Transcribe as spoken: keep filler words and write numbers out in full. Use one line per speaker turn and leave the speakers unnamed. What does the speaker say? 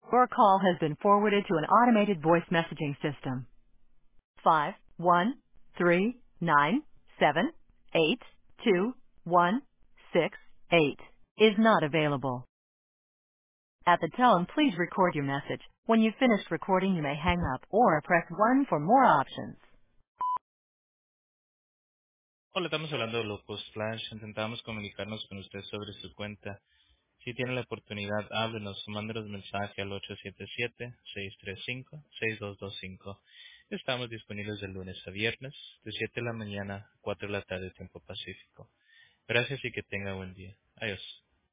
Your call has been forwarded to an automated voice messaging system. Five one three nine seven eight two one six eight is not available. At the tone, please record your message. When you've finished recording, you may hang up or press one for more options.
Hola, estamos hablando de Locos Flash. Intentamos comunicarnos con usted sobre su cuenta. Si tiene la oportunidad, háblenos o mándenos mensaje al ocho siete siete, seis tres cinco, seis dos dos cinco. Estamos disponibles de lunes a viernes, de siete de la mañana a cuatro de la tarde, tiempo pacífico. Gracias y que tenga buen día. Adiós.